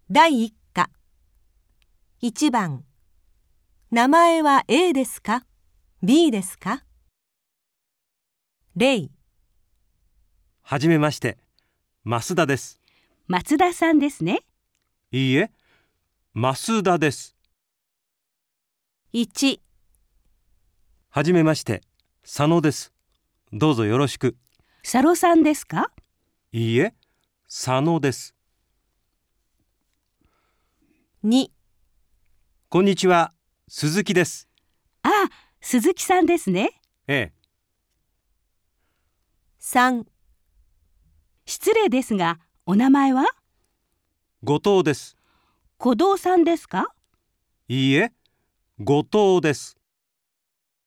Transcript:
第1課。1番。名前は A ですか ?B ですか？例。 はじめまして、増田です。 松田さんですね。 いいえ、増田です。 1。 はじめまして、佐野です。どうぞよろしく。 佐野さんですか？ いいえ、佐野です。 2。 こんにちは、鈴木です。 ああ、鈴木さんですね。 ええ。 3。 失礼ですが、お名前は？ 後藤です。 小藤さんですか？ いいえ、後藤です。